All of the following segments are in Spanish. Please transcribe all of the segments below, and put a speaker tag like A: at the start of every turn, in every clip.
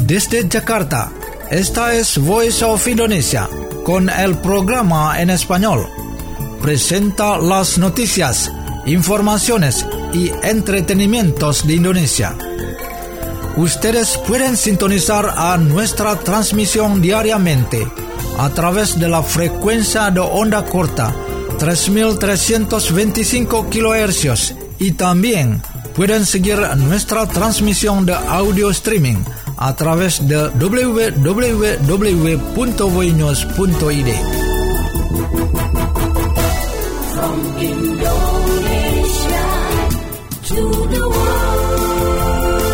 A: Desde Jakarta, esta es Voice of Indonesia, con el programa en español. Presenta las noticias, informaciones y entretenimientos de Indonesia. Ustedes pueden sintonizar a nuestra transmisión diariamente a través de la frecuencia de onda corta 3.325 kHz y también pueden seguir nuestra transmisión de audio streaming a través de www.voinews.id.
B: From Indonesia to the world.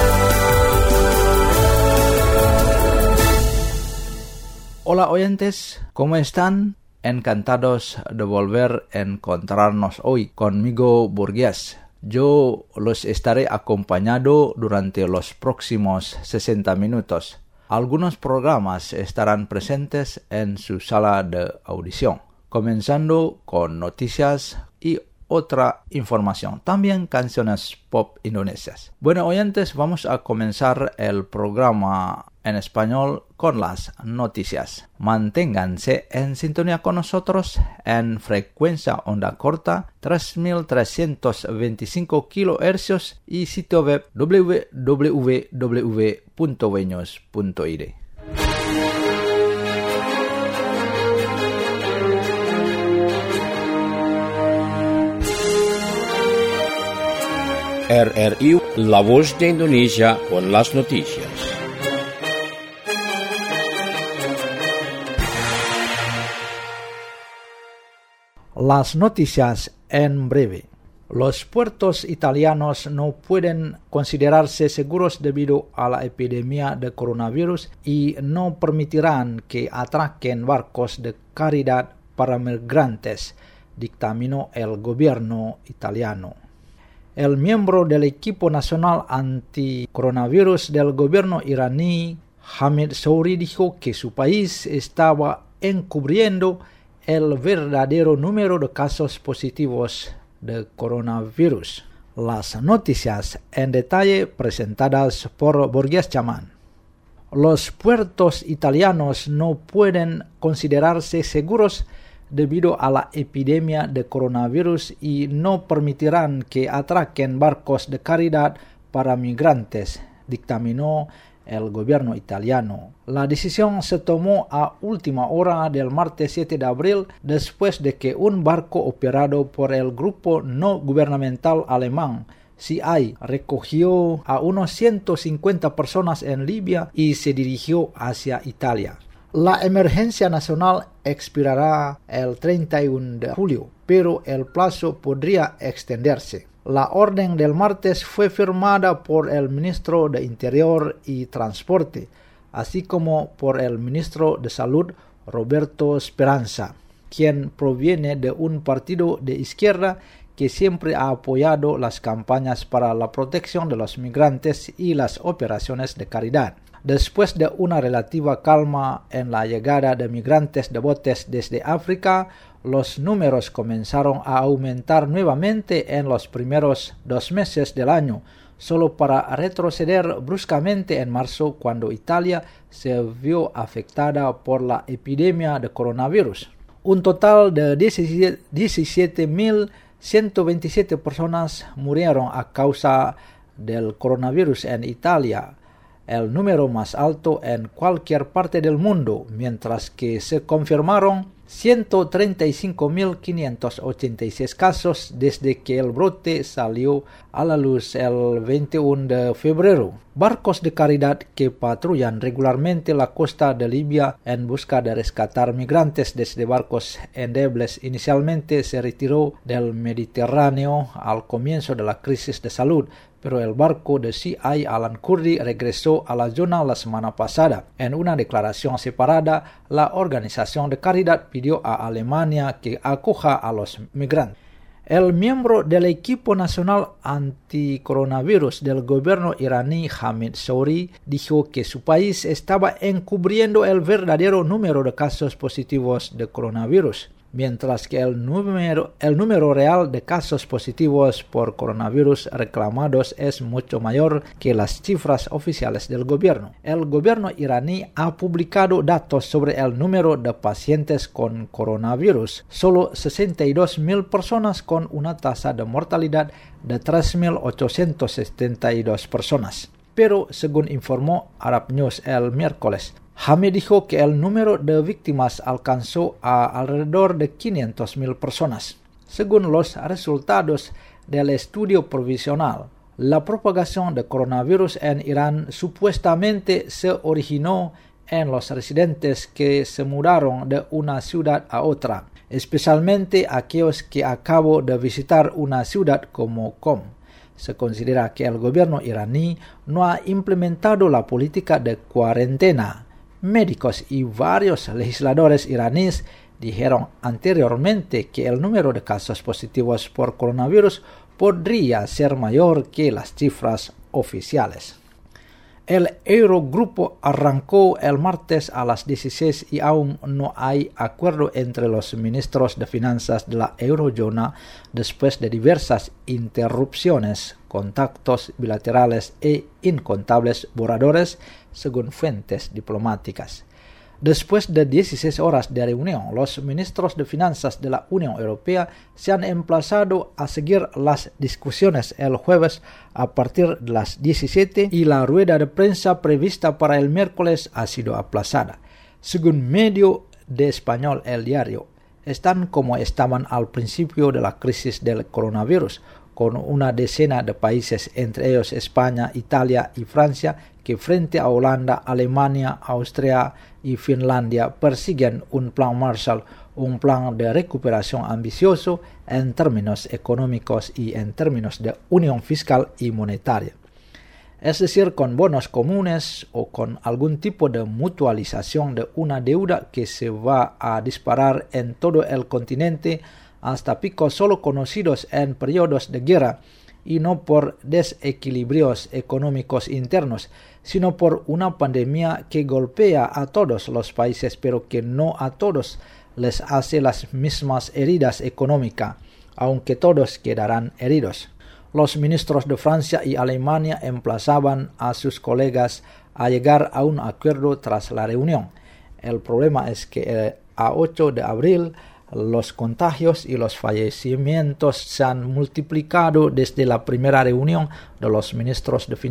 C: Hola oyentes, ¿cómo están? Encantados de volver a encontrarnos hoy conmigo, Burgués. Yo los estaré acompañando durante los próximos 60 minutos. Algunos programas estarán presentes en su sala de audición, comenzando con noticias y otra información, también canciones pop indonesias. Bueno, oyentes, vamos a comenzar el programa en español con las noticias. Manténganse en sintonía con nosotros en frecuencia onda corta 3.325 kHz y sitio web www.voinews.id.
D: RRI, La Voz de Indonesia con las noticias.
C: Las noticias en breve. Los puertos italianos no pueden considerarse seguros debido a la epidemia de coronavirus y no permitirán que atraquen barcos de caridad para migrantes, dictaminó el gobierno italiano. El miembro del equipo nacional anti-coronavirus del gobierno iraní, Hamid Zohri, dijo que su país estaba encubriendo el verdadero número de casos positivos de coronavirus. Las noticias en detalle presentadas por Burgués Chaman. Los puertos italianos no pueden considerarse seguros debido a la epidemia de coronavirus y no permitirán que atraquen barcos de caridad para migrantes, dictaminó el gobierno italiano. La decisión se tomó a última hora del martes 7 de abril después de que un barco operado por el grupo no gubernamental alemán CI recogió a unos 150 personas en Libia y se dirigió hacia Italia. La emergencia nacional expirará el 31 de julio, pero el plazo podría extenderse. La orden del martes fue firmada por el ministro de Interior y Transporte, así como por el ministro de Salud, Roberto Speranza, quien proviene de un partido de izquierda que siempre ha apoyado las campañas para la protección de los migrantes y las operaciones de caridad. Después de una relativa calma en la llegada de migrantes de botes desde África, los números comenzaron a aumentar nuevamente en los primeros 2 meses del año, solo para retroceder bruscamente en marzo cuando Italia se vio afectada por la epidemia de coronavirus. Un total de 17.127 personas murieron a causa del coronavirus en Italia, el número más alto en cualquier parte del mundo, mientras que se confirmaron 135.586 casos desde que el brote salió a la luz el 21 de febrero. Barcos de caridad que patrullan regularmente la costa de Libia en busca de rescatar migrantes desde barcos endebles inicialmente se retiró del Mediterráneo al comienzo de la crisis de salud, pero el barco de CI Alan Kurdi regresó a la zona la semana pasada. En una declaración separada, la organización de caridad pidió a Alemania que acoja a los migrantes. El miembro del equipo nacional anticoronavirus del gobierno iraní, Hamid Zohri, dijo que su país estaba encubriendo el verdadero número de casos positivos de coronavirus. mientras que el número real de casos positivos por coronavirus reclamados es mucho mayor que las cifras oficiales del gobierno. El gobierno iraní ha publicado datos sobre el número de pacientes con coronavirus. Solo 62.000 personas con una tasa de mortalidad de 3.872 personas. Pero, según informó Arab News el miércoles, Hami dijo que el número de víctimas alcanzó a alrededor de 500.000 personas. Según los resultados del estudio provisional, la propagación de coronavirus en Irán supuestamente se originó en los residentes que se mudaron de una ciudad a otra, especialmente aquellos que acabó de visitar una ciudad como Qom. Se considera que el gobierno iraní no ha implementado la política de cuarentena. Médicos y varios legisladores iraníes dijeron anteriormente que el número de casos positivos por coronavirus podría ser mayor que las cifras oficiales. El Eurogrupo arrancó el martes a las 16 y aún no hay acuerdo entre los ministros de finanzas de la eurozona después de diversas interrupciones, contactos bilaterales e incontables borradores, según fuentes diplomáticas. Después de 16 horas de reunión, los ministros de finanzas de la Unión Europea se han emplazado a seguir las discusiones el jueves a partir de las 17 y la rueda de prensa prevista para el miércoles ha sido aplazada. Según medio de español El Diario, están como estaban al principio de la crisis del coronavirus, con una decena de países, entre ellos España, Italia y Francia, que frente a Holanda, Alemania, Austria y Finlandia persiguen un plan Marshall, un plan de recuperación ambicioso en términos económicos y en términos de unión fiscal y monetaria. Es decir, con bonos comunes o con algún tipo de mutualización de una deuda que se va a disparar en todo el continente hasta picos solo conocidos en periodos de guerra, y no por desequilibrios económicos internos, sino por una pandemia que golpea a todos los países, pero que no a todos les hace las mismas heridas económicas, aunque todos quedarán heridos. Los ministros de Francia y Alemania emplazaban a sus colegas a llegar a un acuerdo tras la reunión. El problema es que a 8 de abril los contagios y los fallecimientos se han multiplicado desde la primera reunión de los ministros de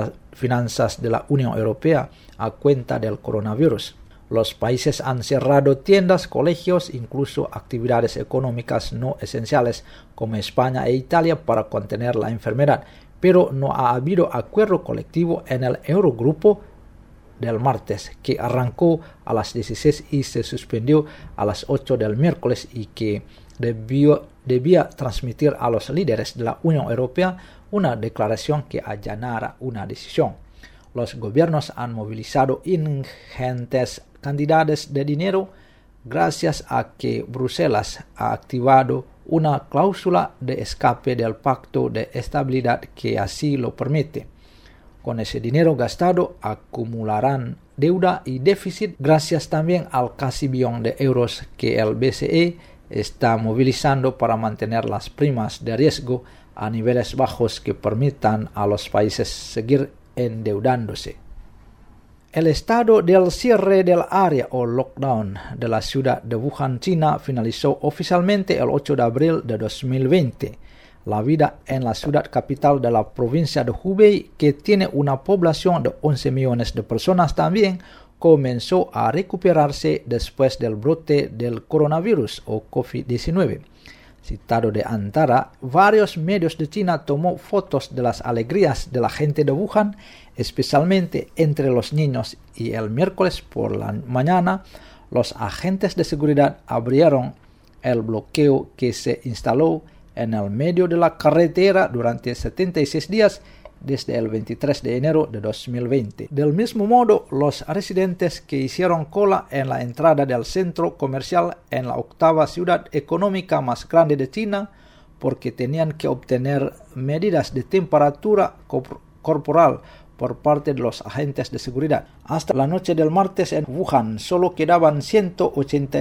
C: finanzas de la Unión Europea a cuenta del coronavirus. Los países han cerrado tiendas, colegios, incluso actividades económicas no esenciales como España e Italia para contener la enfermedad, pero no ha habido acuerdo colectivo en el Eurogrupo del martes, que arrancó a las 16 y se suspendió a las 8 del miércoles y que debía transmitir a los líderes de la Unión Europea una declaración que allanara una decisión. Los gobiernos han movilizado ingentes cantidades de dinero gracias a que Bruselas ha activado una cláusula de escape del Pacto de Estabilidad que así lo permite. Con ese dinero gastado acumularán deuda y déficit gracias también al casi billón de euros que el BCE está movilizando para mantener las primas de riesgo a niveles bajos que permitan a los países seguir endeudándose. El estado del cierre del área o lockdown de la ciudad de Wuhan, China, finalizó oficialmente el 8 de abril de 2020. La vida en la ciudad capital de la provincia de Hubei, que tiene una población de 11 millones de personas también, comenzó a recuperarse después del brote del coronavirus o COVID-19. Citado de Antara, varios medios de China tomó fotos de las alegrías de la gente de Wuhan, especialmente entre los niños, y el miércoles por la mañana los agentes de seguridad abrieron el bloqueo que se instaló en el medio de la carretera durante 76 días desde el 23 de enero de 2020. Del mismo modo, los residentes que hicieron cola en la entrada del centro comercial en la octava ciudad económica más grande de China, porque tenían que obtener medidas de temperatura corporal por parte de los agentes de seguridad. Hasta la noche del martes en Wuhan solo quedaban 182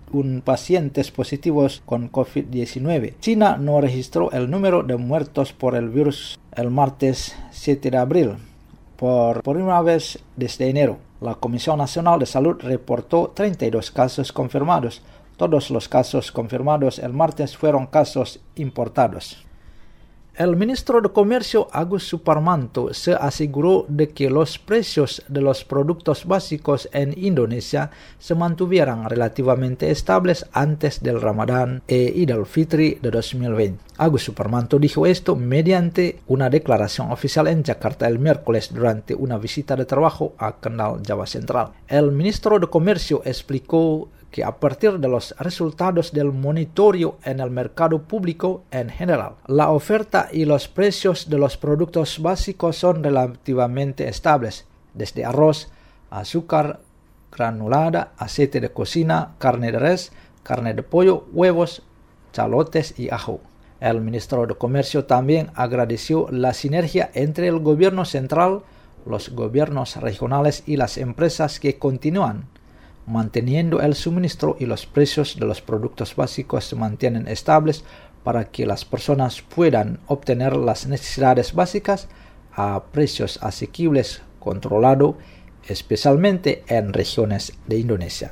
C: pacientes positivos con COVID-19. China no registró el número de muertos por el virus el martes 7 de abril, por primera vez desde enero. La Comisión Nacional de Salud reportó 32 casos confirmados. Todos los casos confirmados el martes fueron casos importados. El ministro de Comercio, Agus Suparmanto, se aseguró de que los precios de los productos básicos en Indonesia se mantuvieran relativamente estables antes del Ramadán e Idul al-Fitri de 2020. Agus Suparmanto dijo esto mediante una declaración oficial en Jakarta el miércoles durante una visita de trabajo a Kendal, Java Central. El ministro de Comercio explicó que a partir de los resultados del monitoreo en el mercado público en general, la oferta y los precios de los productos básicos son relativamente estables, desde arroz, azúcar granulada, aceite de cocina, carne de res, carne de pollo, huevos, chalotes y ajo. El ministro de Comercio también agradeció la sinergia entre el gobierno central, los gobiernos regionales y las empresas que continúan manteniendo el suministro y los precios de los productos básicos se mantienen estables para que las personas puedan obtener las necesidades básicas a precios asequibles controlados, especialmente en regiones de Indonesia.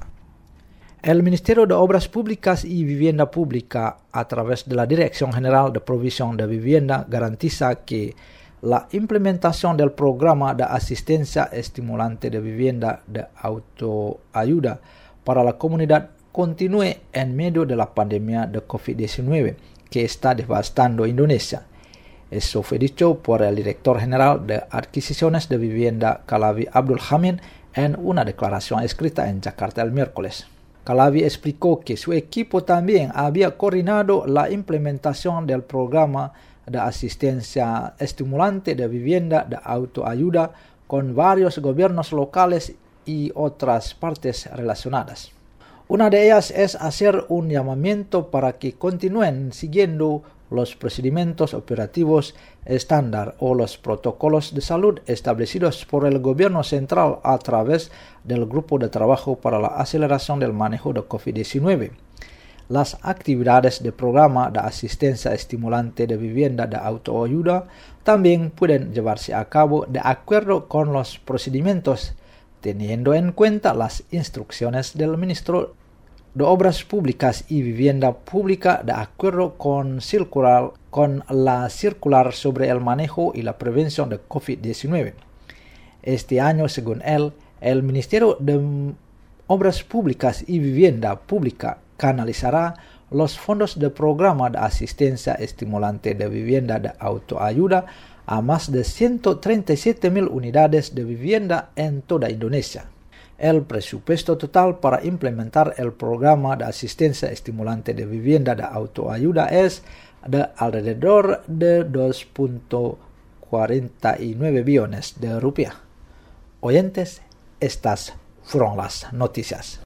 C: El Ministerio de Obras Públicas y Vivienda Pública, a través de la Dirección General de Provisión de Vivienda, garantiza que la implementación del programa de asistencia estimulante de vivienda de autoayuda para la comunidad continúe en medio de la pandemia de COVID-19 que está devastando Indonesia. Eso fue dicho por el director general de Adquisiciones de Vivienda, Kalavi Abdul Hamid, en una declaración escrita en Jakarta el miércoles. Kalavi explicó que su equipo también había coordinado la implementación del programa de asistencia estimulante de vivienda de autoayuda con varios gobiernos locales y otras partes relacionadas. Una de ellas es hacer un llamamiento para que continúen siguiendo los procedimientos operativos estándar o los protocolos de salud establecidos por el gobierno central a través del Grupo de Trabajo para la Aceleración del Manejo de COVID-19. Las actividades del programa de asistencia estimulante de vivienda de autoayuda también pueden llevarse a cabo de acuerdo con los procedimientos, teniendo en cuenta las instrucciones del ministro de Obras Públicas y Vivienda Pública de acuerdo con la circular sobre el manejo y la prevención de COVID-19. Este año, según él, el Ministerio de Obras Públicas y Vivienda Pública canalizará los fondos del programa de asistencia estimulante de vivienda de autoayuda a más de 137.000 unidades de vivienda en toda Indonesia. El presupuesto total para implementar el programa de asistencia estimulante de vivienda de autoayuda es de alrededor de 2.49 billones de rupiah. Oyentes, estas fueron las noticias.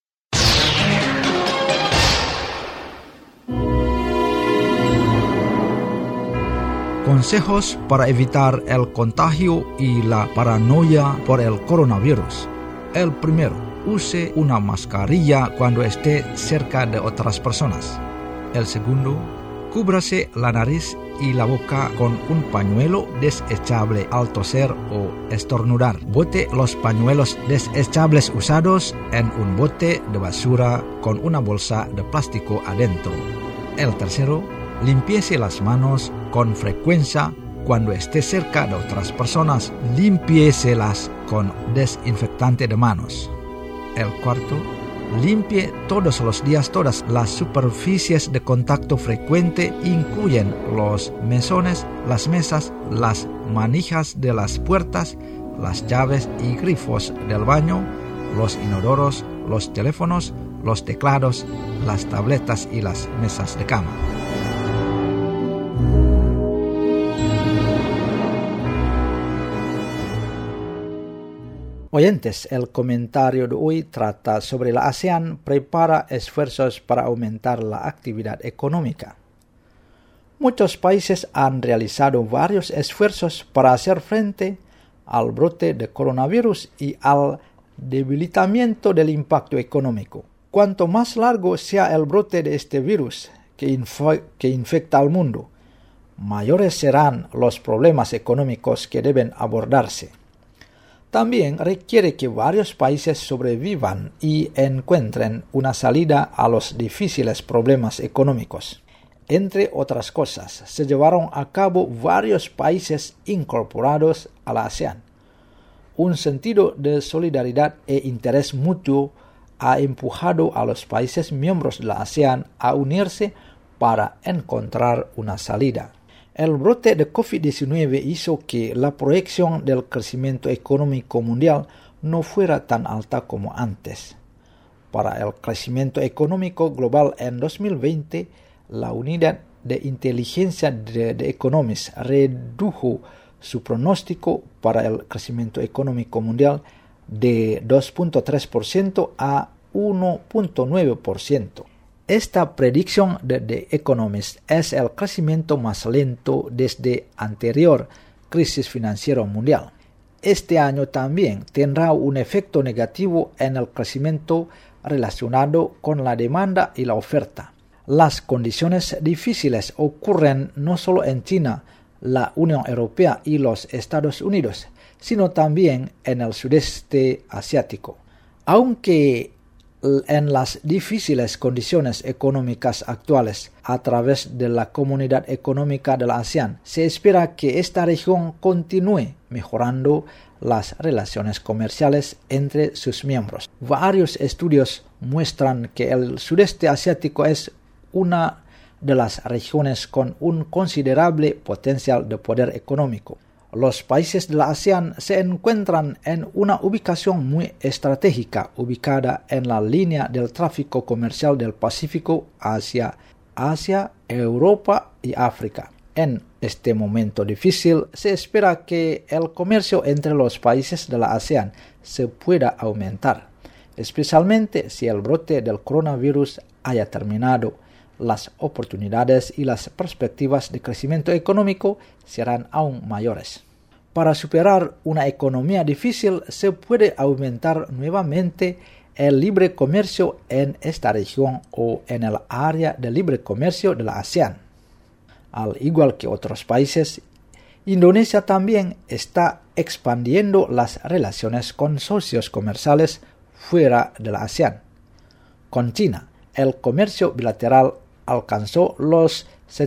C: Consejos para evitar el contagio y la paranoia por el coronavirus. El primero, use una mascarilla cuando esté cerca de otras personas. El segundo, cúbrase la nariz y la boca con un pañuelo desechable al toser o estornudar. Bote los pañuelos desechables usados en un bote de basura con una bolsa de plástico adentro. El tercero, límpiese las manos con frecuencia cuando esté cerca de otras personas. Límpieselas con desinfectante de manos. El cuarto, limpie todos los días todas las superficies de contacto frecuente, incluyen los mesones, las mesas, las manijas de las puertas, las llaves y grifos del baño, los inodoros, los teléfonos, los teclados, las tabletas y las mesas de cama. Oyentes, el comentario de hoy trata sobre la ASEAN prepara esfuerzos para aumentar la actividad económica. Muchos países han realizado varios esfuerzos para hacer frente al brote de coronavirus y al debilitamiento del impacto económico. Cuanto más largo sea el brote de este virus que infecta al mundo, mayores serán los problemas económicos que deben abordarse. También requiere que varios países sobrevivan y encuentren una salida a los difíciles problemas económicos. Entre otras cosas, se llevaron a cabo varios países incorporados a la ASEAN. Un sentido de solidaridad e interés mutuo ha empujado a los países miembros de la ASEAN a unirse para encontrar una salida. El brote de COVID-19 hizo que la proyección del crecimiento económico mundial no fuera tan alta como antes. Para el crecimiento económico global en 2020, la unidad de inteligencia de The Economist redujo su pronóstico para el crecimiento económico mundial de 2.3% a 1.9%. Esta predicción de The Economist es el crecimiento más lento desde anterior crisis financiera mundial. Este año también tendrá un efecto negativo en el crecimiento relacionado con la demanda y la oferta. Las condiciones difíciles ocurren no solo en China, la Unión Europea y los Estados Unidos, sino también en el sudeste asiático. Aunque en las difíciles condiciones económicas actuales a través de la Comunidad Económica de la ASEAN, se espera que esta región continúe mejorando las relaciones comerciales entre sus miembros. Varios estudios muestran que el sudeste asiático es una de las regiones con un considerable potencial de poder económico. Los países de la ASEAN se encuentran en una ubicación muy estratégica, ubicada en la línea del tráfico comercial del Pacífico hacia Asia, Europa y África. En este momento difícil, se espera que el comercio entre los países de la ASEAN se pueda aumentar, especialmente si el brote del coronavirus haya terminado. Las oportunidades y las perspectivas de crecimiento económico serán aún mayores. Para superar una economía difícil, se puede aumentar nuevamente el libre comercio en esta región o en el área de libre comercio de la ASEAN. Al igual que otros países, Indonesia también está expandiendo las relaciones con socios comerciales fuera de la ASEAN. Con China, el comercio bilateral alcanzó los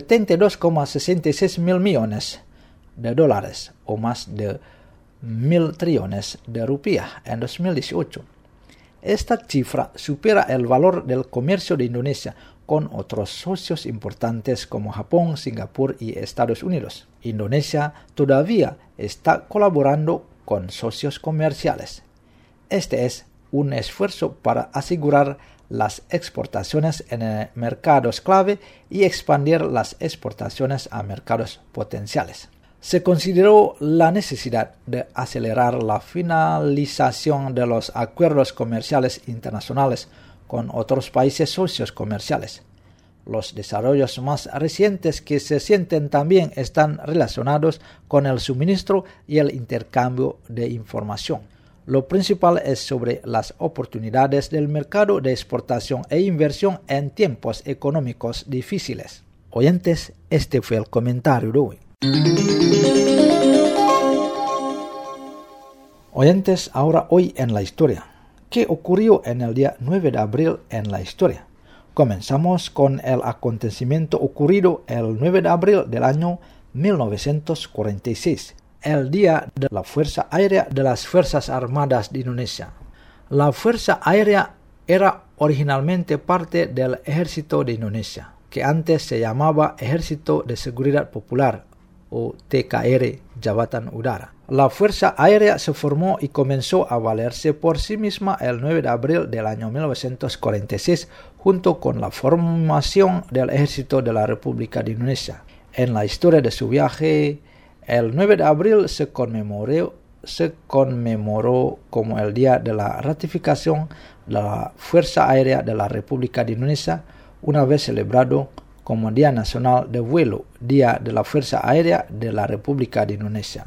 C: 72,66 mil millones de dólares o más de 1.000 trillones de rupias en 2018. Esta cifra supera el valor del comercio de Indonesia con otros socios importantes como Japón, Singapur y Estados Unidos. Indonesia todavía está colaborando con socios comerciales. Este es un esfuerzo para asegurar las exportaciones en mercados clave y expandir las exportaciones a mercados potenciales. Se consideró la necesidad de acelerar la finalización de los acuerdos comerciales internacionales con otros países socios comerciales. Los desarrollos más recientes que se sienten también están relacionados con el suministro y el intercambio de información. Lo principal es sobre las oportunidades del mercado de exportación e inversión en tiempos económicos difíciles. Oyentes, este fue el comentario de hoy. Oyentes, ahora hoy en la historia. ¿Qué ocurrió en el día 9 de abril en la historia? Comenzamos con el acontecimiento ocurrido el 9 de abril del año 1946. El Día de la Fuerza Aérea de las Fuerzas Armadas de Indonesia. La Fuerza Aérea era originalmente parte del Ejército de Indonesia, que antes se llamaba Ejército de Seguridad Popular, o TKR, Jabatan Udara. La Fuerza Aérea se formó y comenzó a valerse por sí misma el 9 de abril del año 1946, junto con la formación del Ejército de la República de Indonesia. En la historia de su viaje, el 9 de abril se conmemoró como el día de la ratificación de la Fuerza Aérea de la República de Indonesia, una vez celebrado como Día Nacional de Vuelo, Día de la Fuerza Aérea de la República de Indonesia.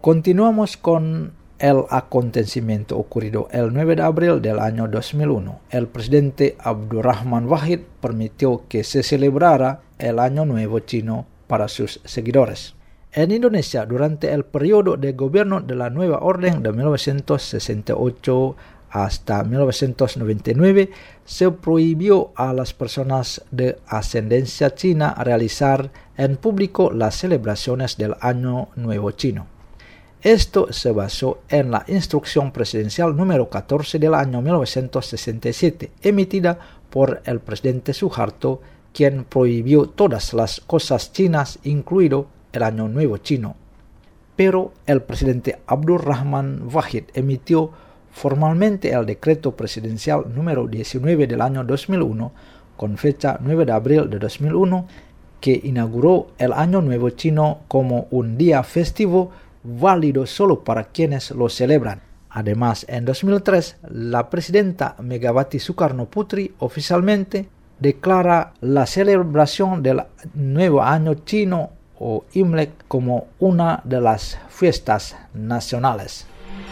C: Continuamos con el acontecimiento ocurrido el 9 de abril del año 2001. El presidente Abdurrahman Wahid permitió que se celebrara el Año Nuevo Chino para sus seguidores. En Indonesia, durante el periodo de gobierno de la Nueva Orden de 1968 hasta 1999, se prohibió a las personas de ascendencia china realizar en público las celebraciones del Año Nuevo Chino. Esto se basó en la Instrucción Presidencial número 14 del año 1967, emitida por el presidente Suharto, quien prohibió todas las cosas chinas, incluido el Año Nuevo Chino. Pero el presidente Abdurrahman Wahid emitió formalmente el decreto presidencial número 19 del año 2001, con fecha 9 de abril de 2001, que inauguró el Año Nuevo Chino como un día festivo válido solo para quienes lo celebran. Además, en 2003, la presidenta Megawati Soekarno-Putri oficialmente declara la celebración del Nuevo Año Chino o Imlek como una de las fiestas nacionales.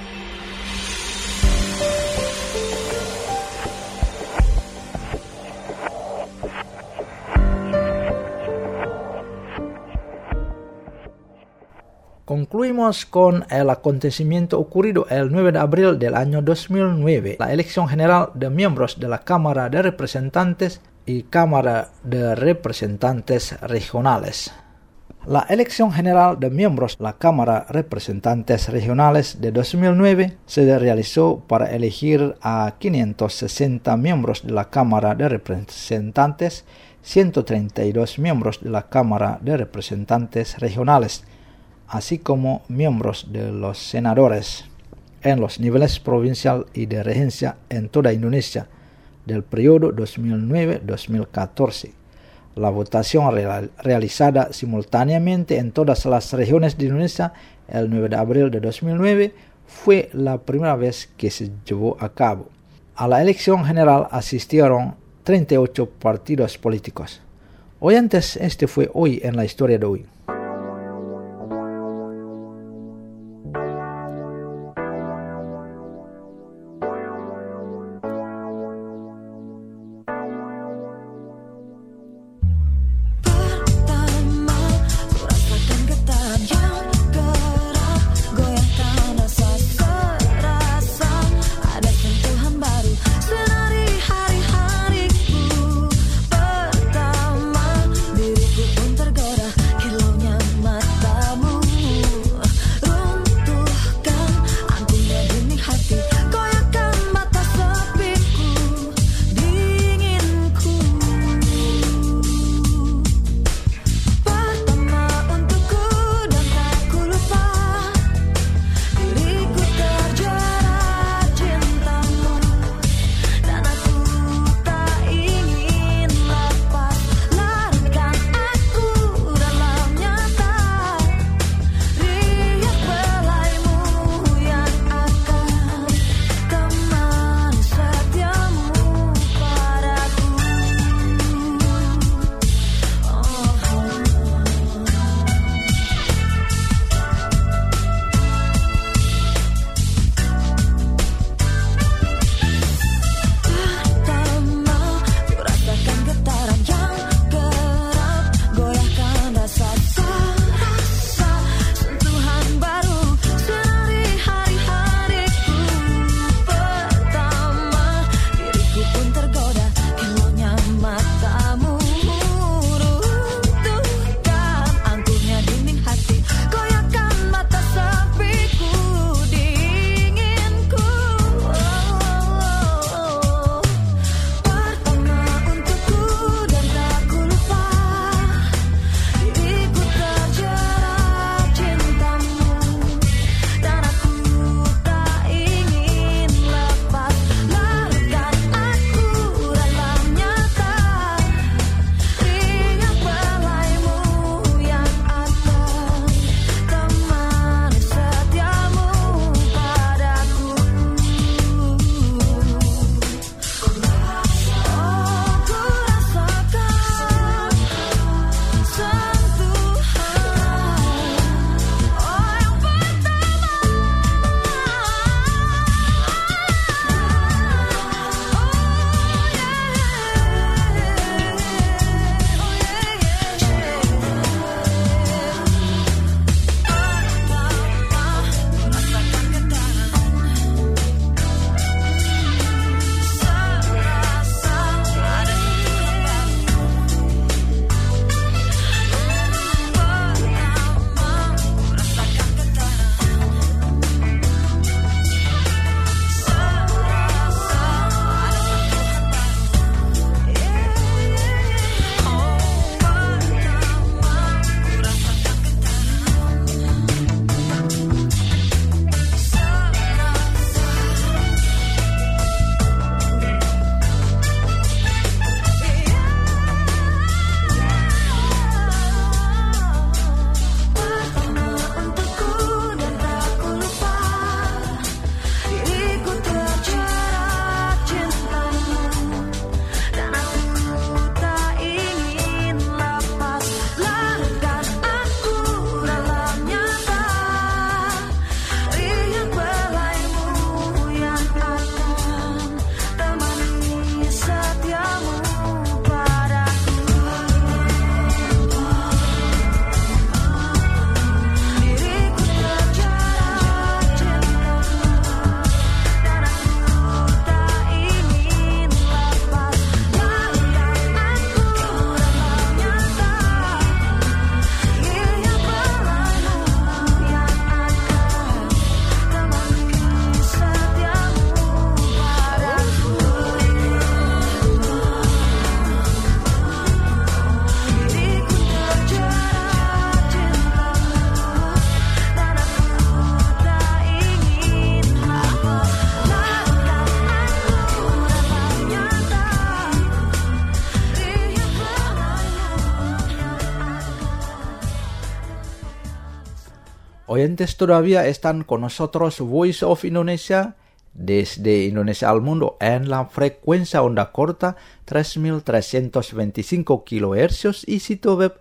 C: Concluimos con el acontecimiento ocurrido el 9 de abril del año 2009, la elección general de miembros de la Cámara de Representantes y Cámara de Representantes Regionales. La elección general de miembros de la Cámara de Representantes Regionales de 2009 se realizó para elegir a 560 miembros de la Cámara de Representantes, 132 miembros de la Cámara de Representantes Regionales, así como miembros de los senadores en los niveles provincial y de regencia en toda Indonesia del periodo 2009-2014. La votación realizada simultáneamente en todas las regiones de Indonesia el 9 de abril de 2009 fue la primera vez que se llevó a cabo. A la elección general asistieron 38 partidos políticos. Oyentes, este fue hoy en la historia de hoy.
E: Diriku pun tergoda, kilau
C: Oyentes, todavía están con nosotros Voice of Indonesia desde Indonesia al mundo en la frecuencia onda corta 3325 kHz y sitio web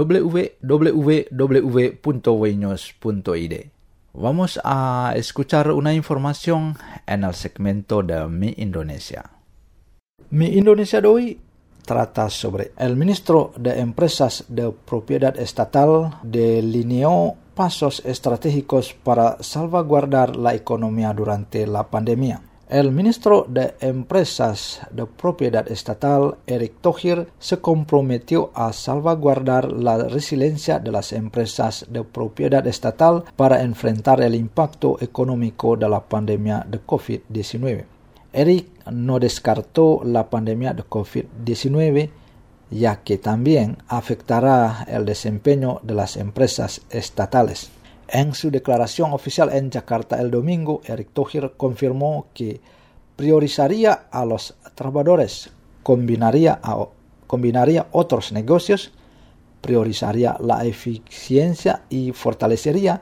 C: www.voinews.id. Vamos a escuchar una información en el segmento de Mi Indonesia. Mi Indonesia de hoy trata sobre el ministro de Empresas de Propiedad Estatal delineó pasos estratégicos para salvaguardar la economía durante la pandemia. El ministro de Empresas de Propiedad Estatal, Erick Thohir, se comprometió a salvaguardar la resiliencia de las empresas de propiedad estatal para enfrentar el impacto económico de la pandemia de COVID-19. Erick no descartó la pandemia de COVID-19, ya que también afectará el desempeño de las empresas estatales. En su declaración oficial en Jakarta el domingo, Erick Thohir confirmó que priorizaría a los trabajadores, combinaría otros negocios, priorizaría la eficiencia y fortalecería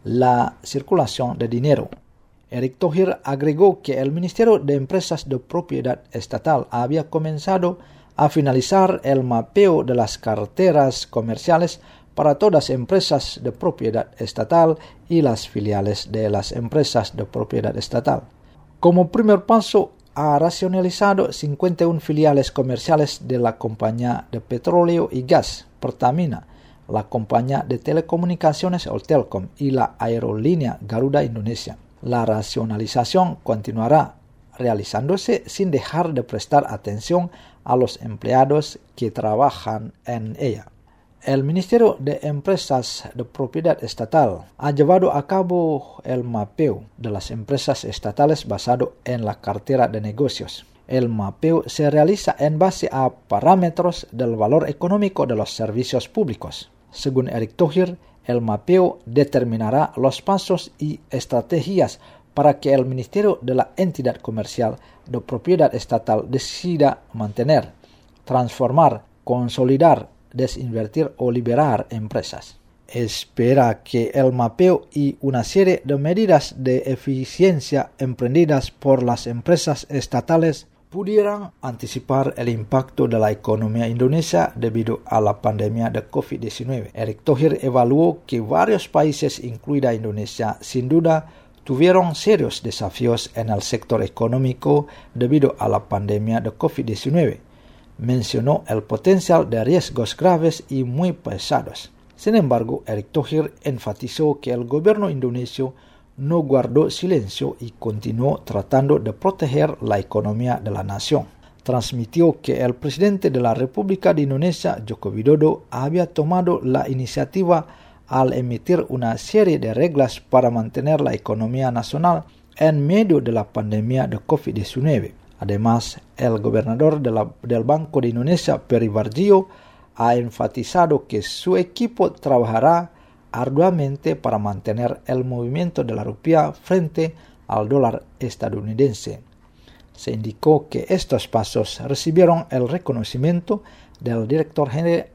C: la circulación de dinero. Erick Thohir agregó que el Ministerio de Empresas de Propiedad Estatal había comenzado a finalizar el mapeo de las carteras comerciales para todas las empresas de propiedad estatal y las filiales de las empresas de propiedad estatal. Como primer paso, ha racionalizado 51 filiales comerciales de la compañía de petróleo y gas, Pertamina, la compañía de telecomunicaciones Telkom y la aerolínea Garuda Indonesia. La racionalización continuará realizándose sin dejar de prestar atención a los empleados que trabajan en ella. El Ministerio de Empresas de Propiedad Estatal ha llevado a cabo el mapeo de las empresas estatales basado en la cartera de negocios. El mapeo se realiza en base a parámetros del valor económico de los servicios públicos. Según Erick Thohir, el mapeo determinará los pasos y estrategias para que el Ministerio de la entidad comercial de propiedad estatal decida mantener, transformar, consolidar, desinvertir o liberar empresas. Espera que el mapeo y una serie de medidas de eficiencia emprendidas por las empresas estatales pudieran anticipar el impacto de la economía indonesia debido a la pandemia de COVID-19. Erick Thohir evaluó que varios países, incluida Indonesia, sin duda tuvieron serios desafíos en el sector económico debido a la pandemia de COVID-19. Mencionó el potencial de riesgos graves y muy pesados. Sin embargo, Erick Thohir enfatizó que el gobierno indonesio no guardó silencio y continuó tratando de proteger la economía de la nación. Transmitió que el presidente de la República de Indonesia, Joko Widodo, había tomado la iniciativa al emitir una serie de reglas para mantener la economía nacional en medio de la pandemia de COVID-19. Además, el gobernador del Banco de Indonesia, Peri Warjio, ha enfatizado que su equipo trabajará arduamente para mantener el movimiento de la rupiah frente al dólar estadounidense. Se indicó que estos pasos recibieron el reconocimiento del director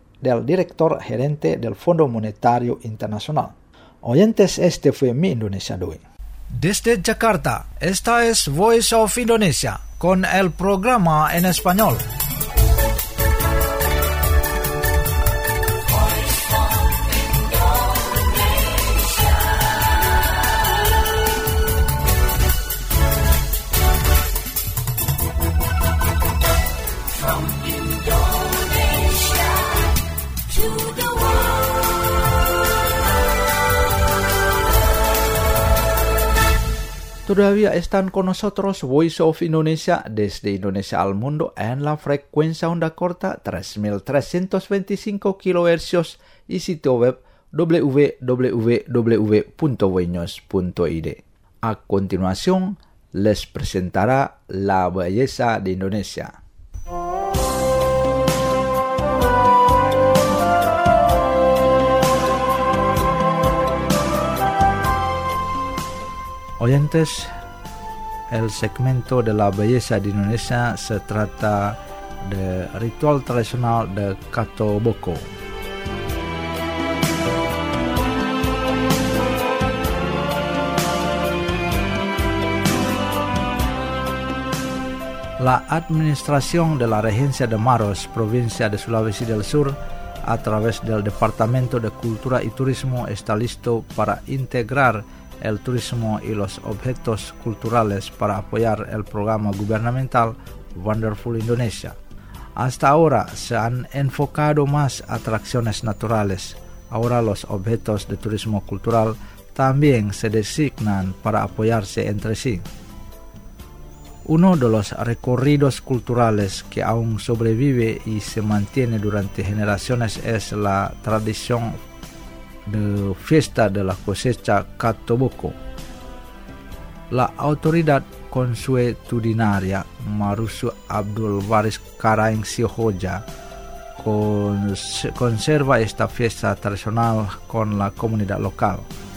C: gerente del Fondo Monetario Internacional. Oyentes, este fue Mi Indonesia de hoy.
A: Desde Jakarta, esta es Voice of Indonesia con el programa en español. Todavía están con nosotros Voice of Indonesia desde Indonesia al mundo en la frecuencia onda corta 3325 kHz y sitio web www.voinews.id. A continuación, les presentará la belleza de Indonesia. Oyentes, el segmento de la belleza de Indonesia se trata de ritual tradicional de Kato Boko.
C: La Administración de la Regencia de Maros, provincia de Sulawesi del Sur, a través del Departamento de Cultura y Turismo, está listo para integrar el turismo y los objetos culturales para apoyar el programa gubernamental Wonderful Indonesia. Hasta ahora se han enfocado más atracciones naturales. Ahora los objetos de turismo cultural también se designan para apoyarse entre sí. Uno de los recorridos culturales que aún sobrevive y se mantiene durante generaciones es la tradición de fiesta de la cosecha Katoboko. La autoridad consuetudinaria Marusu Abdul Waris Karaeng Sihoja conserva esta fiesta tradicional con la comunidad local.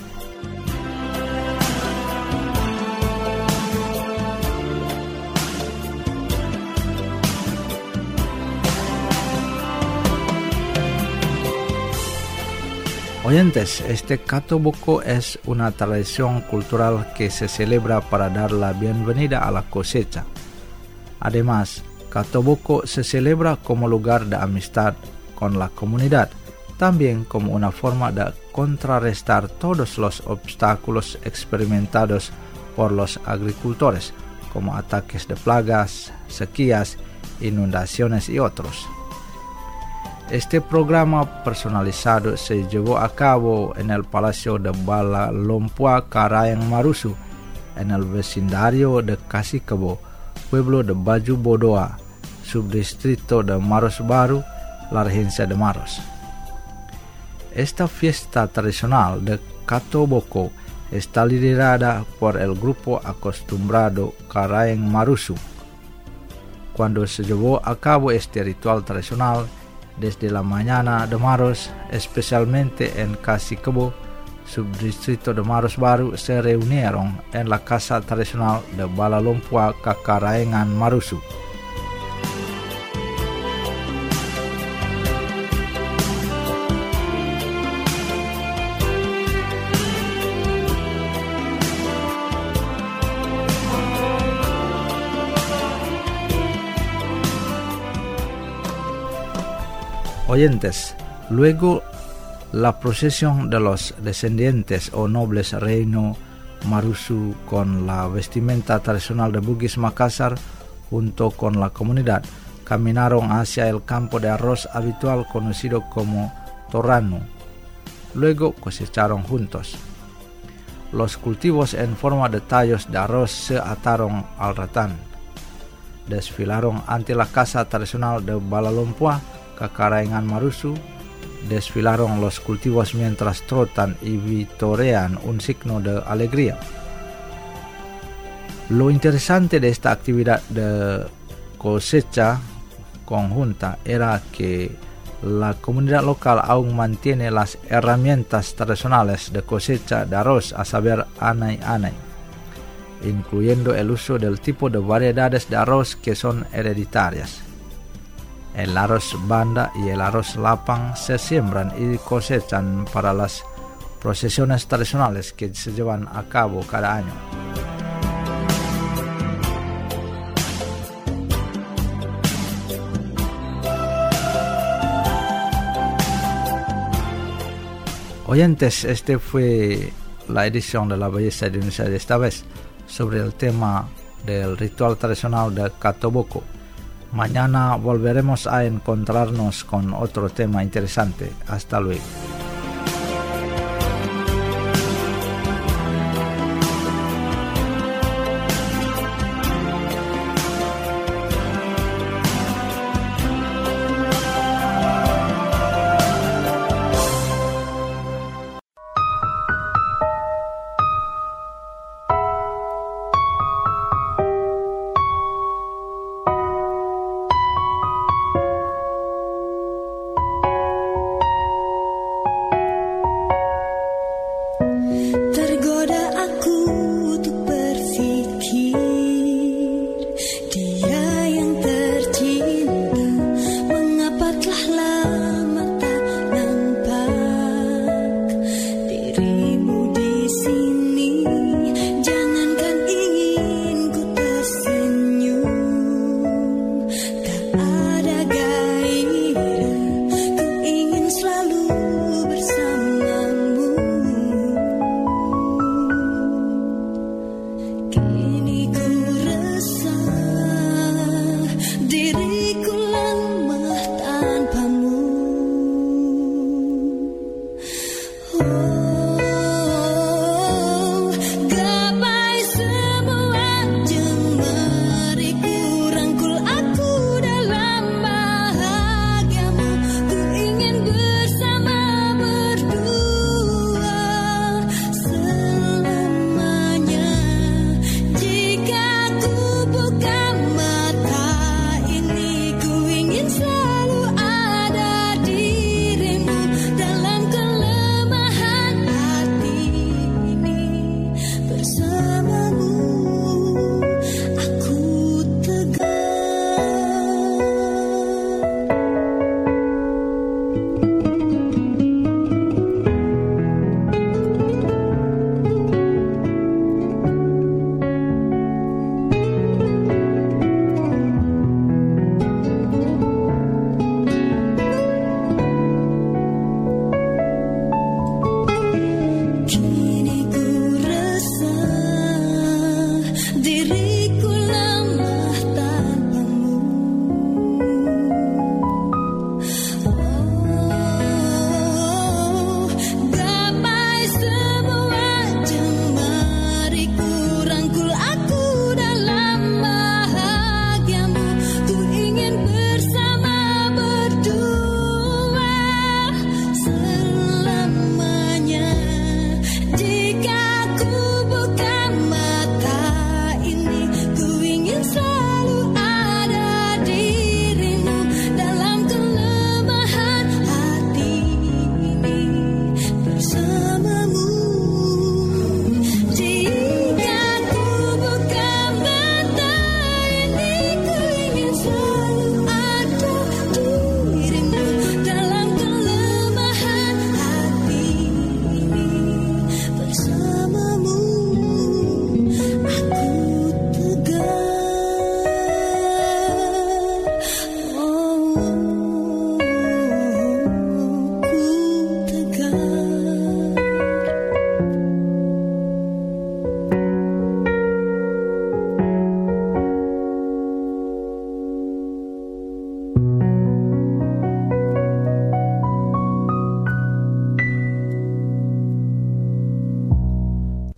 C: Oyentes, este Katoboko es una tradición cultural que se celebra para dar la bienvenida a la cosecha. Además, Katoboko se celebra como lugar de amistad con la comunidad, también como una forma de contrarrestar todos los obstáculos experimentados por los agricultores, como ataques de plagas, sequías, inundaciones y otros. Este programa personalizado se llevó a cabo en el Palacio de Bala Lompua Karaeng Marusu, en el vecindario de Kasikebo, pueblo de Baju Bodoa, subdistrito de Maros Baru, la regencia de Maros. Esta fiesta tradicional de Katoboko está liderada por el grupo acostumbrado Karaeng Marusu. Cuando se llevó a cabo este ritual tradicional, desde la mañana de Maros, especialmente en Kasikebo, subdistrito de Maros Baru, se reunieron en la casa tradicional de Bala Lompua Karaengan Marusu. Oyentes, luego la procesión de los descendientes o nobles reino Marusu con la vestimenta tradicional de Bugis Makassar junto con la comunidad caminaron hacia el campo de arroz habitual conocido como Torranu. Luego cosecharon juntos. Los cultivos en forma de tallos de arroz se ataron al ratán. Desfilaron ante la casa tradicional de Bala Lompua Karaengan Marusu. Desfilaron los cultivos mientras trotan y vitorean, un signo de alegría. Lo interesante de esta actividad de cosecha conjunta era que la comunidad local aún mantiene las herramientas tradicionales de cosecha de arroz, a saber anai-anai, incluyendo el uso del tipo de variedades de arroz que son hereditarias. El arroz banda y el arroz lapang se siembran y cosechan para las procesiones tradicionales que se llevan a cabo cada año. Oyentes, este fue la edición de La Belleza de Indonesia de esta vez sobre el tema del ritual tradicional de Katoboko. Mañana volveremos a encontrarnos con otro tema interesante. Hasta luego.
B: Jangankan ingin ku tersenyum,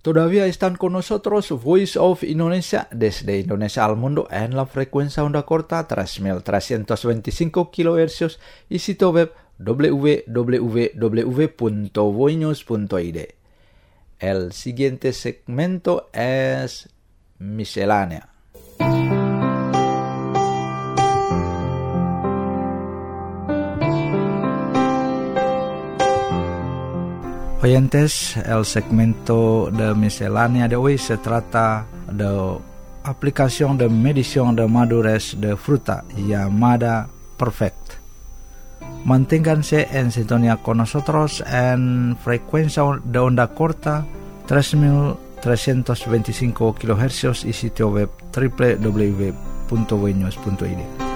C: Todavía están con nosotros Voice of Indonesia desde Indonesia al mundo en la frecuencia onda corta 3325 kHz y sitio web www.voinews.id. El siguiente segmento es miscelánea. Oyentes, el segmento de miscelánea de hoy se trata de aplicación de medición de madurez de fruta llamada Perfect. Manténganse en sintonía con nosotros en frecuencia de onda corta 3325 kHz y sitio web www.voinews.id.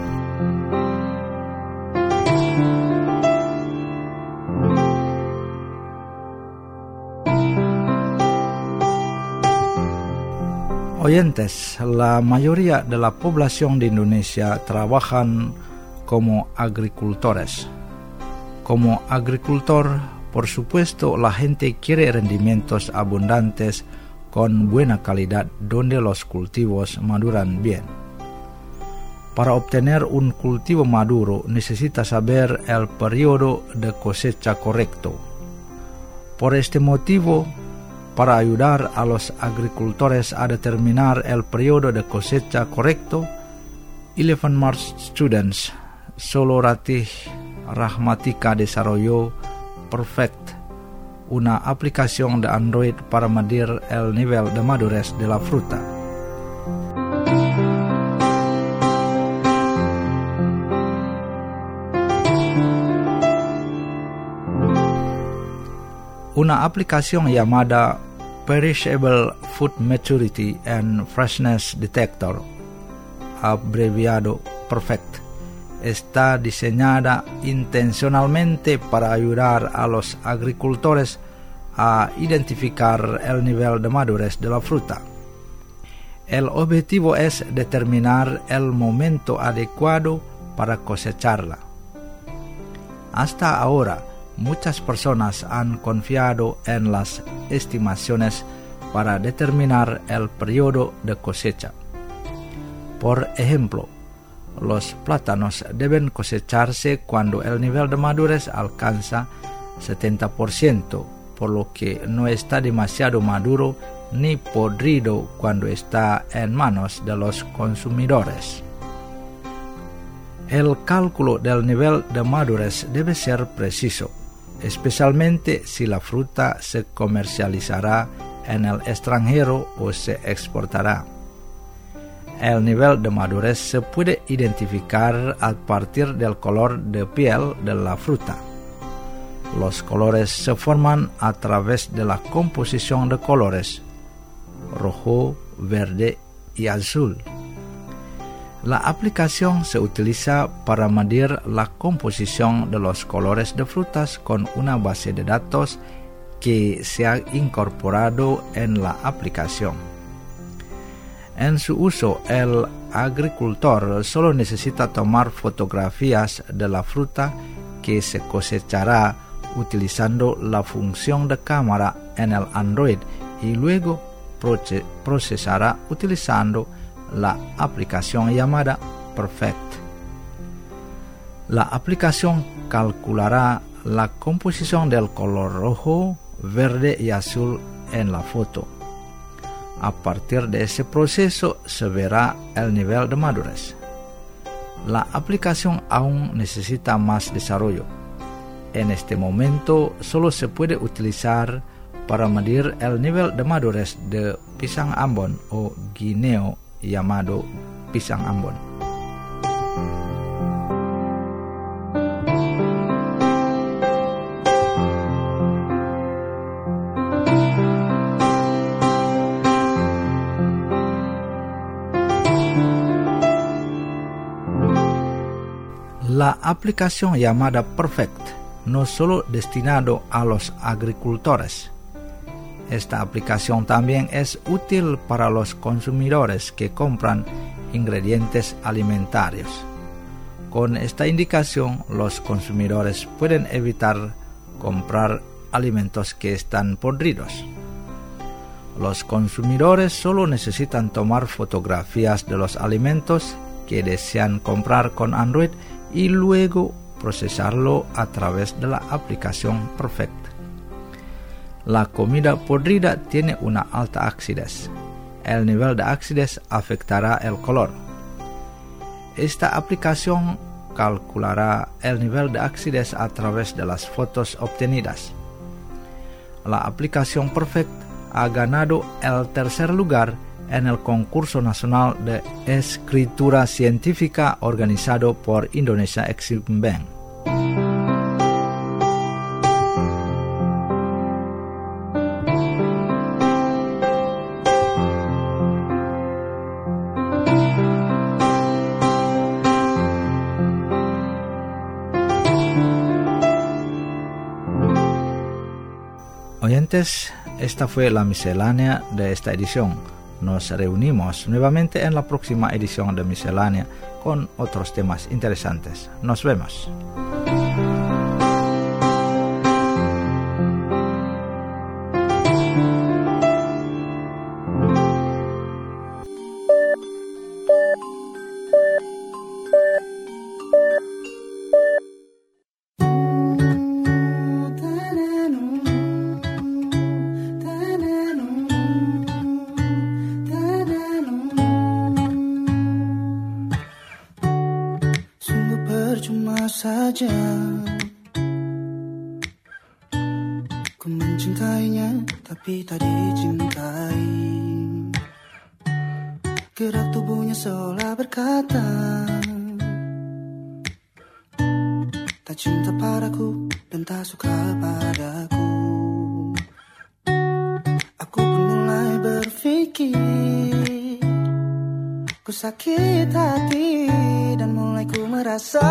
C: Oyentes, la mayoría de la población de Indonesia trabajan como agricultores. Como agricultor, por supuesto, la gente quiere rendimientos abundantes con buena calidad donde los cultivos maduran bien. Para obtener un cultivo maduro necesita saber el periodo de cosecha correcto. Por este motivo, para ayudar a los agricultores a determinar el periodo de cosecha correcto, 11 March Students Solo Ratih Rahmatika desarrolló Perfect, una aplicación de Android para medir el nivel de madurez de la fruta. Una aplicación llamada Perishable Food Maturity and Freshness Detector, abreviado Perfect, está diseñada intencionalmente para ayudar a los agricultores a identificar el nivel de madurez de la fruta. El objetivo es determinar el momento adecuado para cosecharla. Hasta ahora, muchas personas han confiado en las estimaciones para determinar el periodo de cosecha. Por ejemplo, los plátanos deben cosecharse cuando el nivel de madurez alcanza 70%, por lo que no está demasiado maduro ni podrido cuando está en manos de los consumidores. El cálculo del nivel de madurez debe ser preciso, especialmente si la fruta se comercializará en el extranjero o se exportará. El nivel de madurez se puede identificar a partir del color de piel de la fruta. Los colores se forman a través de la composición de colores rojo, verde y azul. La aplicación se utiliza para medir la composición de los colores de frutas con una base de datos que se ha incorporado en la aplicación. En su uso, el agricultor solo necesita tomar fotografías de la fruta que se cosechará utilizando la función de cámara en el Android y luego procesará utilizando la aplicación llamada Perfect. La aplicación calculará la composición del color rojo, verde y azul en la foto. A partir de ese proceso se verá el nivel de madurez. La aplicación aún necesita más desarrollo. En este momento solo se puede utilizar para medir el nivel de madurez de pisang Ambon o guineo llamado pisang Ambon. La aplicación llamada Perfect no solo destinado a los agricultores. Esta aplicación también es útil para los consumidores que compran ingredientes alimentarios. Con esta indicación, los consumidores pueden evitar comprar alimentos que están podridos.
A: Los consumidores solo necesitan tomar fotografías de los alimentos que desean comprar con Android y luego procesarlo a través de la aplicación Perfect. La comida podrida tiene una alta acidez. El nivel de acidez afectará el color. Esta aplicación calculará el nivel de acidez a través de las fotos obtenidas. La aplicación Perfect ha ganado el tercer lugar en el concurso nacional de escritura científica organizado por Indonesia Exim Bank. Oyentes, esta fue la miscelánea de esta edición. Nos reunimos nuevamente en la próxima edición de Miscelánea con otros temas interesantes. Nos vemos.
E: Saja ku mencintainya tapi tak dicintai. Gerak tubuhnya seolah berkata tak cinta padaku dan tak suka padaku. Aku pun mulai berpikir ku sakit hati dan mulai ku merasa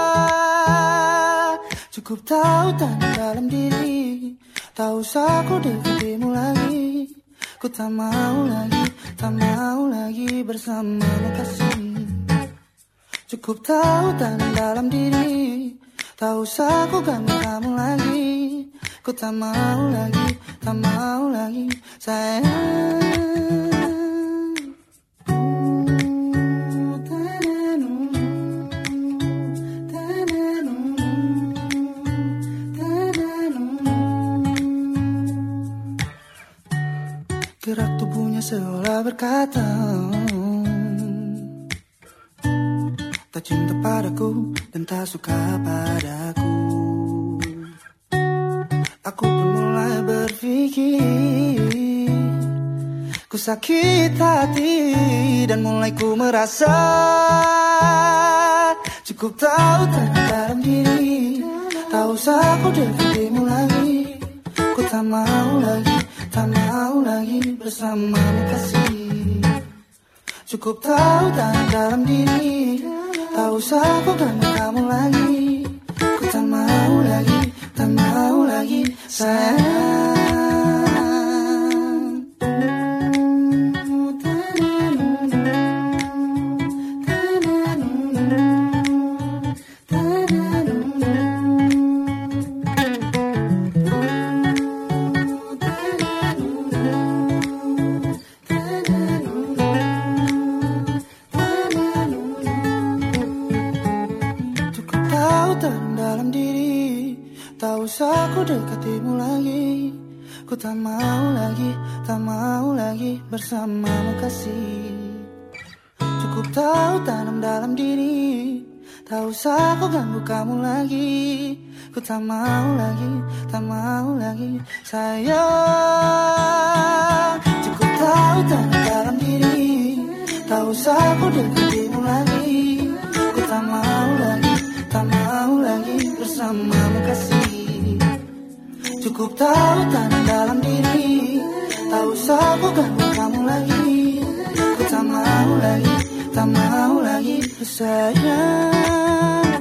E: cukup tahu tanda dalam diri. Tak usah ku dekatimu lagi. Ku tak mau lagi bersamamu kasih. Cukup tahu tanda dalam diri. Tak usah ku ganggu kamu lagi. Ku tak mau lagi sayang. Gerak tubuhnya seolah berkata tak cinta padaku dan tak suka padaku. Aku pun mulai berpikir ku sakit hati dan mulai ku merasa cukup tahu tanda dalam diri. Tak usah ku dekatimu lagi. Ku tak mau lagi bersamamu kasih. Cukup tahu tanda dalam diri. Tak usah ku ganggu kamu lagi. Ku tak mau lagi sayang. Dekatimu lagi. Ku tak mau lagi bersamamu kasih. Cukup tahu tanam dalam diri. Tak usah ku ganggu kamu lagi. Ku tak mau lagi sayang. Cukup tahu tanam dalam diri. Tak usah ku dekatimu lagi. Ku tak mau lagi bersamamu kasih. Cukup tahu tanam dalam diri. Tak usah ku ganggu kamu lagi. Ku tak mau lagi sayang.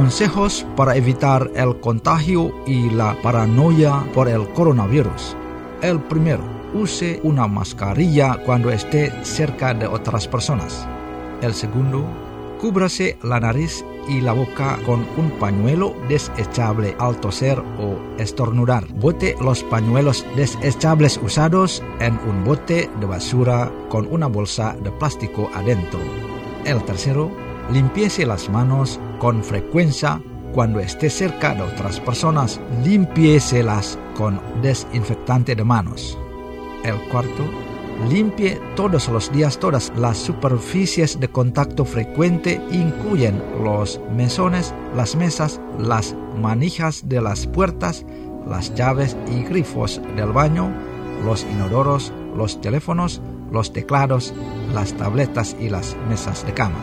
A: Consejos para evitar el contagio y la paranoia por el coronavirus. El primero, use una mascarilla cuando esté cerca de otras personas. El segundo, cúbrase la nariz y la boca con un pañuelo desechable al toser o estornudar. Bote los pañuelos desechables usados en un bote de basura con una bolsa de plástico adentro. El tercero, límpiese las manos con frecuencia cuando esté cerca de otras personas. Límpieselas con desinfectante de manos. El cuarto, limpie todos los días todas las superficies de contacto frecuente, incluyen los mesones, las mesas, las manijas de las puertas, las llaves y grifos del baño, los inodoros, los teléfonos, los teclados, las tabletas y las mesas de cama.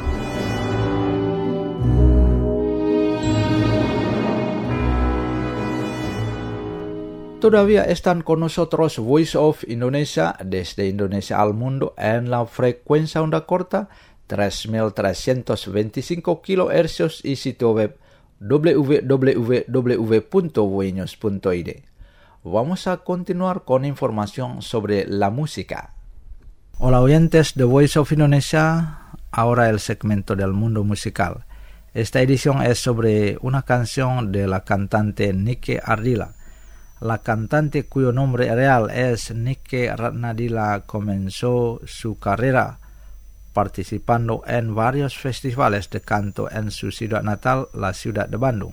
C: Todavía están con nosotros Voice of Indonesia desde Indonesia al mundo en la frecuencia onda corta 3325 kHz y sitio web www.voinews.id. Vamos a continuar con información sobre la música. Hola oyentes de Voice of Indonesia, ahora el segmento del mundo musical. Esta edición es sobre una canción de la cantante Nike Ardila. La cantante, cuyo nombre real es Nike Ratnadila, comenzó su carrera participando en varios festivales de canto en su ciudad natal, la ciudad de Bandung.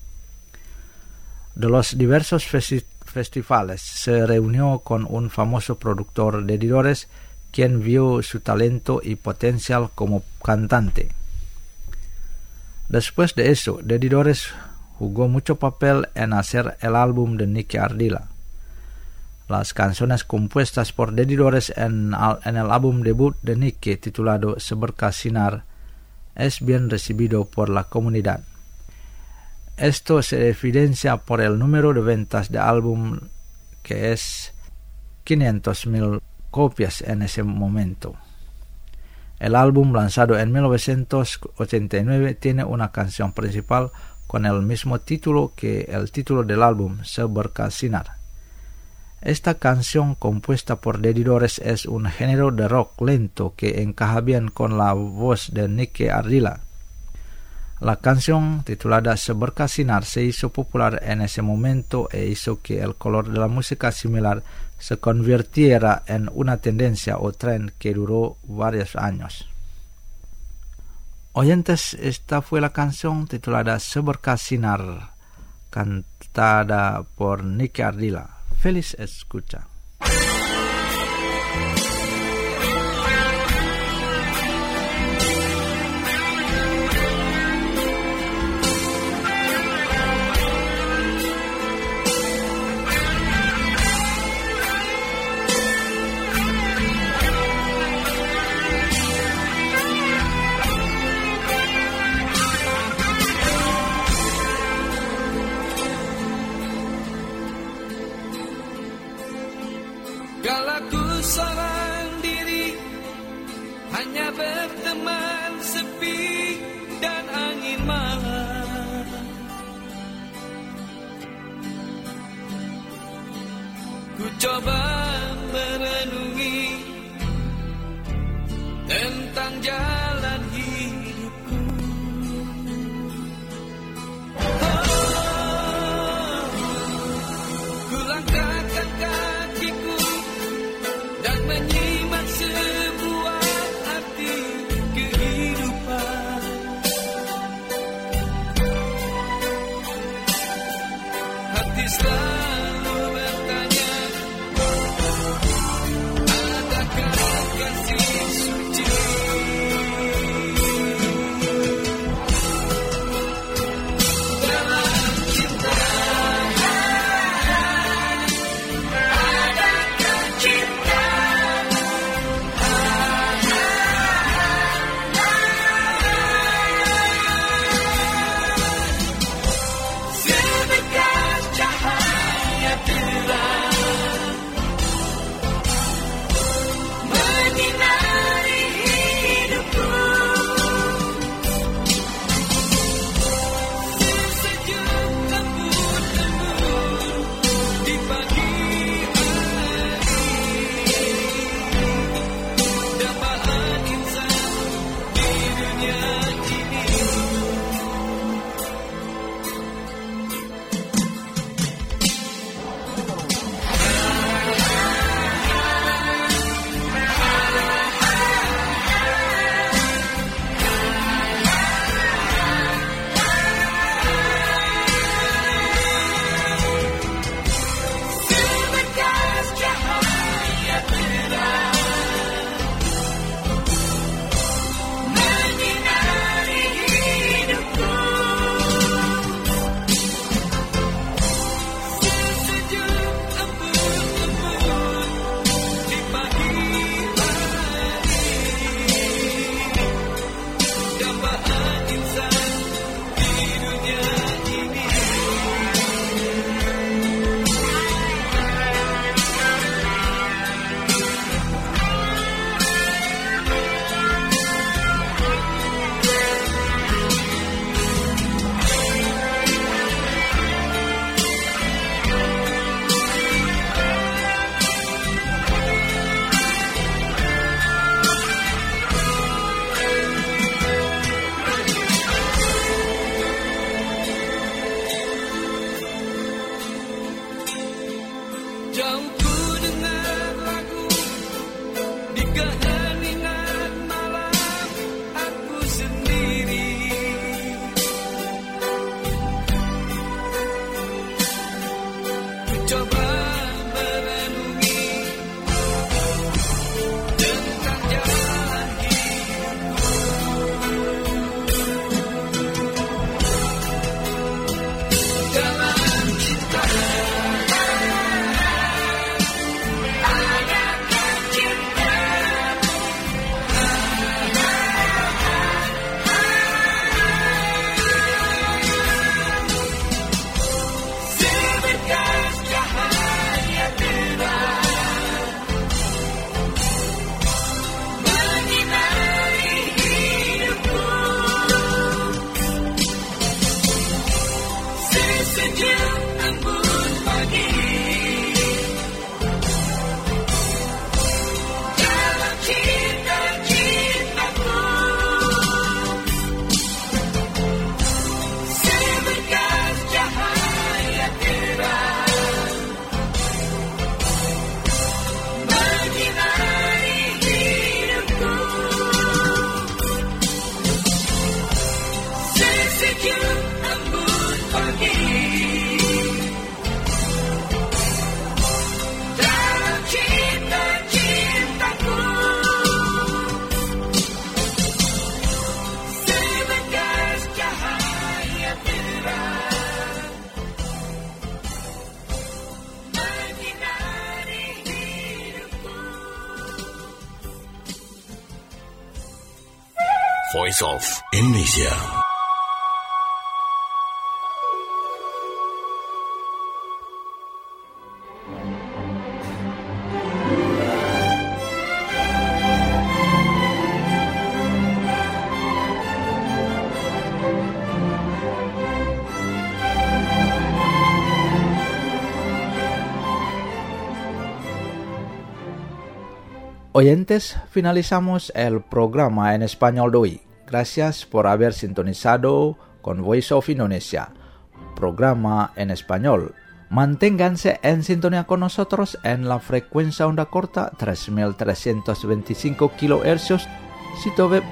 C: De los diversos festivales se reunió con un famoso productor de editores, quien vio su talento y potencial como cantante. Después de eso, The Editores jugó mucho papel en hacer el álbum de Nike Ardila. Las canciones compuestas por The Editores en el álbum debut de Nike, titulado Seberkas Sinar, es bien recibido por la comunidad. Esto se evidencia por el número de ventas de álbum, que es 500,000 copias en ese momento. El álbum, lanzado en 1989, tiene una canción principal con el mismo título que el título del álbum, Seberkas Sinar. Esta canción, compuesta por The Editores, es un género de rock lento que encaja bien con la voz de Nike Ardila. La canción, titulada Seberkas Sinar, se hizo popular en ese momento e hizo que el color de la música similar se convirtiera en una tendencia o trend que duró varios años. Oyentes, esta fue la canción titulada Seberkas Sinar, cantada por Nike Ardila. Feliz escucha.
F: Kala ku seorang diri, hanya berteman sepi dan angin malam. Ku coba merenungi tentang jalan hidupku. Ku langkahkan kakiku dan menyimak sebuah arti kehidupan. Hati selalu bertanya, Kau ku dengar lagu di keheningan malam aku sendiri. Ku coba merenungi tentang jalan hidupku. Dalam cinta
G: Voice of Indonesia.
C: Oyentes, finalizamos el programa en español de hoy. Gracias por haber sintonizado con Voice of Indonesia, programa en español. Manténganse en sintonía con nosotros en la frecuencia onda corta 3325 kHz, sitio web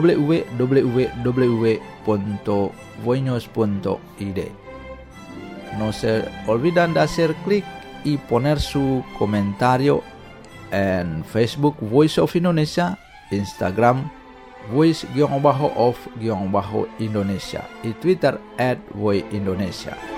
C: www.voinos.id. No se olviden de hacer clic y poner su comentario en Facebook Voice of Indonesia, Instagram Voice_of_Indonesia y Twitter @voiceindonesia.